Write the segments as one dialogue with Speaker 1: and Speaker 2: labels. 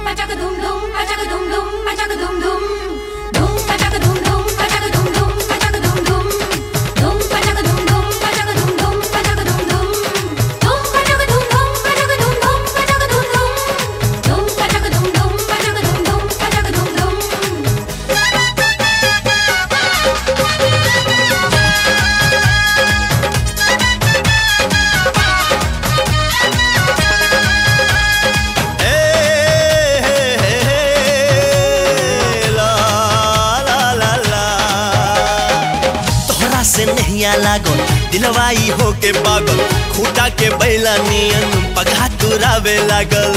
Speaker 1: pachak dum dum, pachak dum dum, pachak dum dum, dum pachak dum dum, pachak dum dum, pachak dum dum, dum pachak dum dum, pachak dum dum, pachak dum dum, dum pachak dum dum, pachak dum dum, pachak dum dum, dum pachak dum dum, pachak dum dum, pachak dum dum.
Speaker 2: से नहिया लागल दिलवाई होके पागल खूटा के बैला नियन पगा तुरावे लागल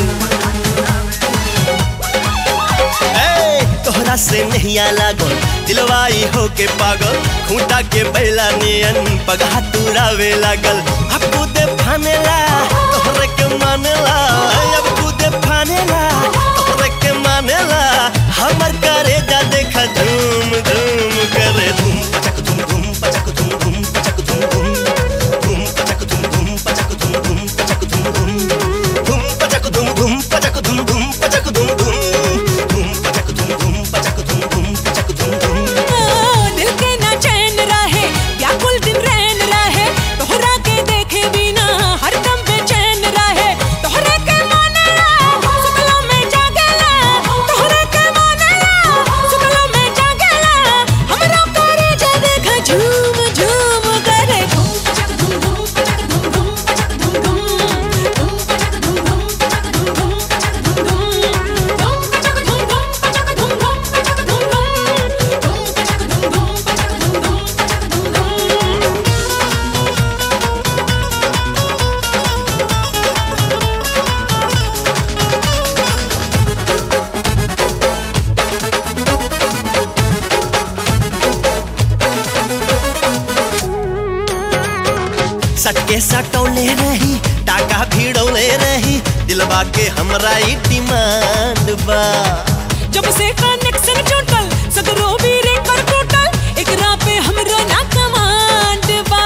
Speaker 2: तोहरा से नहिया लागल दिलवाई होके पागल खूटा के बैला नियन पगा तुरावे लागल अब कूदे फानेला तोहरे के मानेला अब कूदे फानेला तोहरे के मानेला हमर करे जा देखा धूम धूम करे धूम पचक धूम धूम पचक धूम धूम पचक धूम धूम धूम पचक धूम धूम पचक धूम धूम पचक धूम धूम धूम पचक धूम धूम पचक धूम धूम पचक धूम धूम धूम पचक धूम धूम पचक धूम धूम पचक धूम धूम।
Speaker 3: दिल के ना चैन रहे व्याकुल दिन रैन रहे तोहरा के देखे बिना हरदम बेचैन रहे तोहरा के मानेला सुतला में जागेला तोहरा के मानेला सुतला में जागेला हमरा करे जा देखा झूम झूम करे
Speaker 1: Dum pachak dum dum, pachak dum dum, pachak dum dum, dum pachak dum dum, pachak dum dum, pachak dum dum, dum pachak dum dum, pachak dum dum, pachak dum dum, dum pachak dum dum, pachak dum dum, pachak dum dum.
Speaker 2: सटके सटौले रही टाका भिड़ौले रही दिलवा के हमरा ई demand बा
Speaker 3: जब से कनेक्शन टूटल सगरो भी रे कर टूटल एकरा पे हमरा ना कमांड बा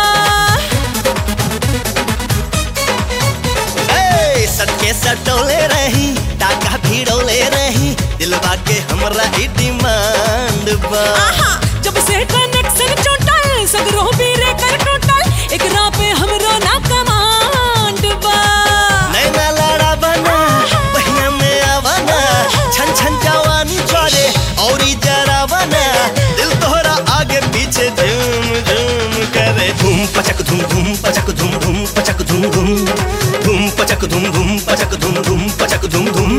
Speaker 2: सटके सटौले रही टाका भिड़ौले रही दिलवा के हमरा ई डिमांड बा
Speaker 3: आहा जब से कनेक्शन टूटल सगरो भी रे कर टूटल एकरा पे हमरा ना कमांड बा
Speaker 2: नैना लड़ा बना बहिया में आवना छन छन जवानी छोड़े औरी जरा बना दिल तोहरा आगे पीछे झूम झूम करे धूम पचक धूम धूम पचक धूम धूम पचक धूम धूम धूम पचक धूम धूम पचक धूम धूम पचक धूम धूम।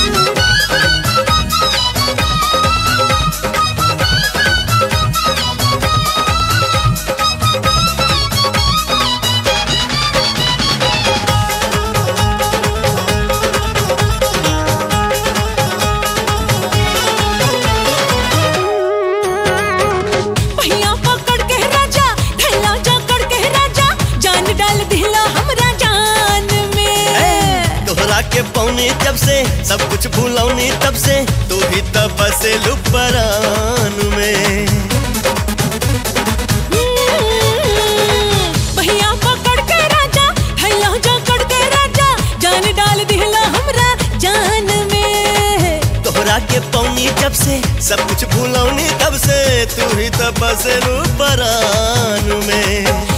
Speaker 3: पहिया पकड़ के राजा ढैला जा कड़ के राजा जान डाल दिला हमरा जान में
Speaker 2: तोहरा के पौनी जब से सब कुछ भूलौनी तब से तू ही तब बसे लुपरान में
Speaker 3: पहिया पकड़ के राजा ढैला जा कड़ के राजा जान डाल दिला हमरा जान में
Speaker 2: तोहरा के पौनी जब से सब कुछ भूलौनी तब से तू ही तब बसे लुपरान में